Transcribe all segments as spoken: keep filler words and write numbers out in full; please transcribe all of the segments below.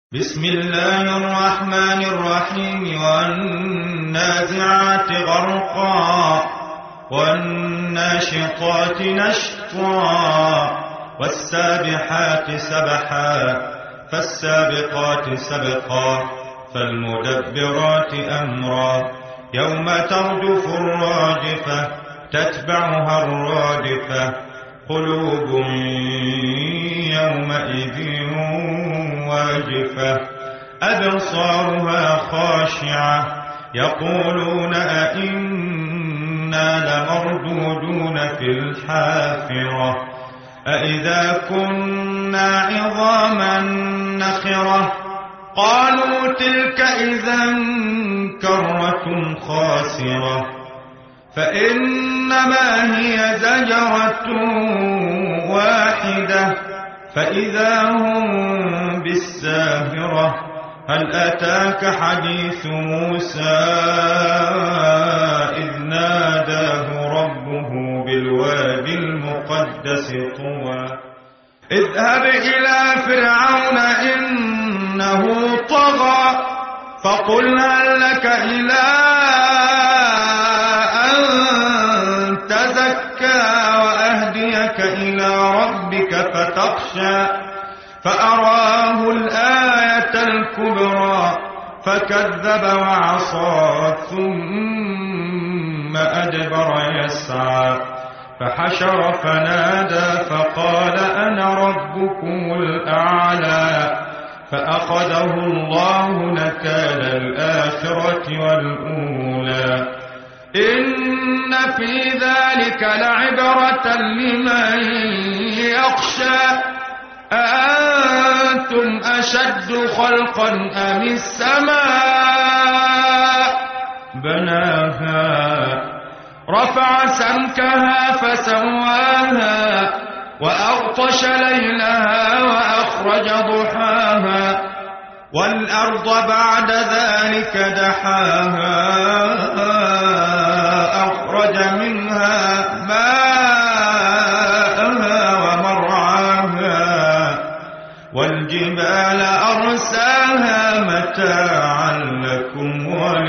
بسم الله الرحمن الرحيم والنازعات غرقا والناشطات نشطا والسابحات سبحا فالسابقات سبقا فالمدبرات أمرا يوم ترجف الراجفة تتبعها الرادفة قلوب يومئذ واجفة أبصارها خاشعة يقولون أئنا لمردودون في الحافرة أئذا كنا عظاما نخرة قالوا تلك إذا كرة خاسرة فإنما هي زجرة واحدة فإذا هم بالساهرة هل أتاك حديث موسى إذ ناداه ربه بالوادي المقدس طوى اذهب إلى فرعون إنه طغى فقل هل لك إلى أن تزكى وأهديك إلى ربك فتخشى فأراه الآية الكبرى فكذب وعصى ثم أدبر يسعى فحشر فنادى فقال أنا ربكم الأعلى فأخذه الله نكال الآخرة والأولى إن في ذلك لعبرة لمن يخشى أأنتم أشد خلقا أم السماء بناها رفع سمكها فسواها وأغطش ليلها وأخرج ضحاها والأرض بعد ذلك دحاها أخرج منها ماءها ومرعاها والجبال أرساها متاعا لكم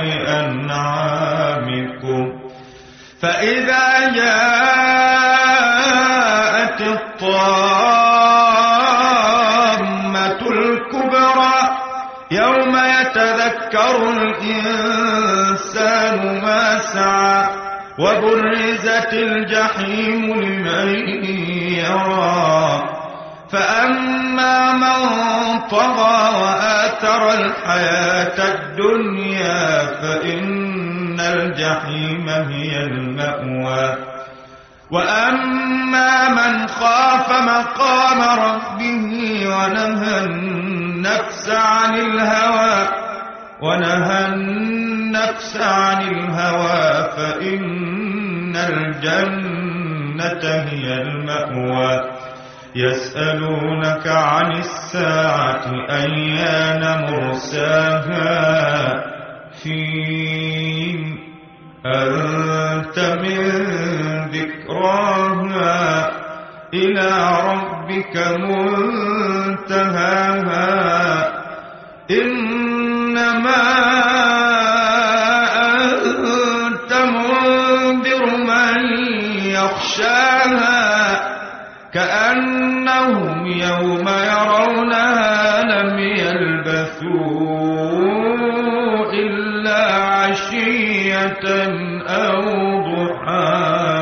ولأنعامكم فإذا جاءت الطامة الكبرى يوم يتذكر الإنسان ما سعى وبرزت الجحيم لمن يرى فأما من طغى وآثر الحياة الدنيا فإن الجحيم هي المأوى وأما من خاف مقام ربه ونهى النفس عن الهوى ونهى النفس عن الهوى فإن الجنة هي المأوى يسألونك عن الساعة أيان مرساها فيم أنت من ذكراها إلى ربك منتهاها إنما أنت منذر من يخشاها كأنهم يوم يرونها لم يلبثوا إلا عشية أو ضحاها.